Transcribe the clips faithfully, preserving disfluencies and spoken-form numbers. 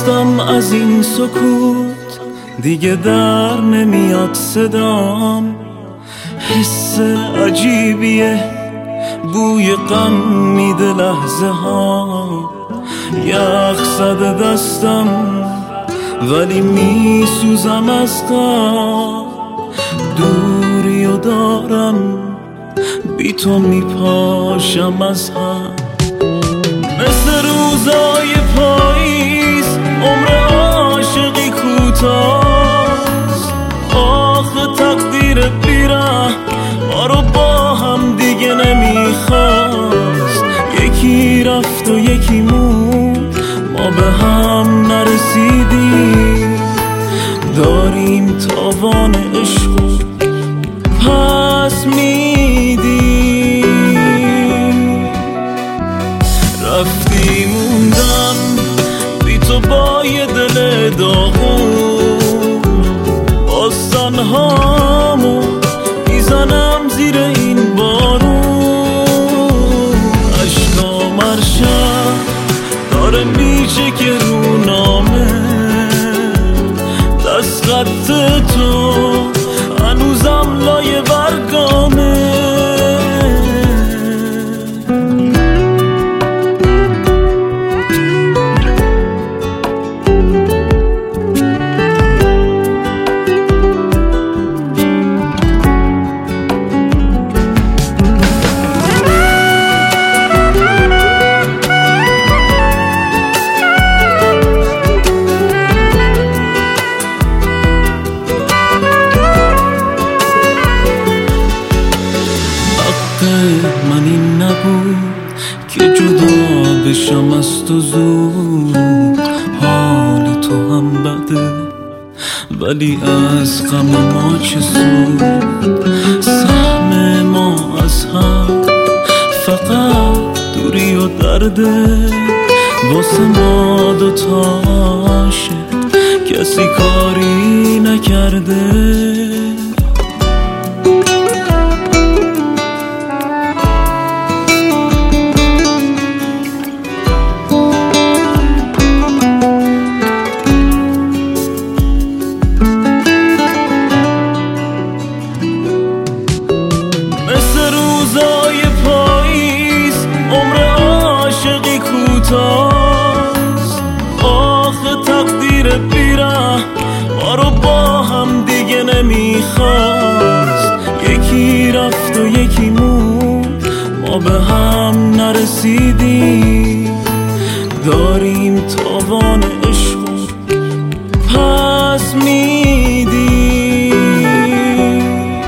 خواستم از این سکوت دیگه در نمیاد صدام. حس عجیبیه بوی غم میده لحظه ها. یخ زده دستم ولی میسوزم از غم. دوری و دارم بی تو میپاشم از هم. مثل روزای پاییز عمر عاشقی کوتاست. آخه تقدیر بیرحم ما رو با هم دیگه نمیخواست. یکی رفت و یکی موند ما به هم نرسیدیم. داریم تاوان عشق پس میدیم. رفتی موندم بی تو با یه دل داغون. باز تنهامو میزنم زیر این بارون. عشقام هر شب داره میشه که رو نامه. دست خط تو هنوزم لایه برگامه. من این نبود که جدا بشم از تو زود. حال تو هم بده ولی از غم ما چه سود. سهم ما از هم فقط دوری و درده. واسه ما دوتاشه کسی کاری نکرده. آخه تقدیر بیرحم ما رو با هم دیگه نمیخواست. یکی رفت و یکی موند ما به هم نرسیدیم. داریم تاوان عشق پس میدیم.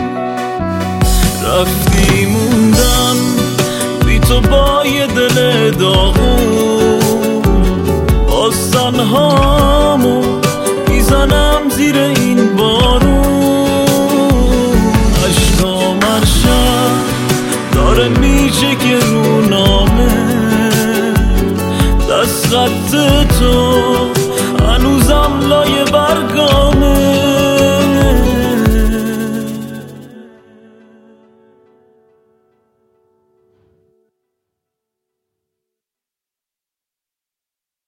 رفتی موندم بی تو با یه دل داغون. باز تنهامو میزنم زیر این بارون. عشقام هر شب داره میشه که رو نامه. دست خط تو هنوزم لایه برگامه.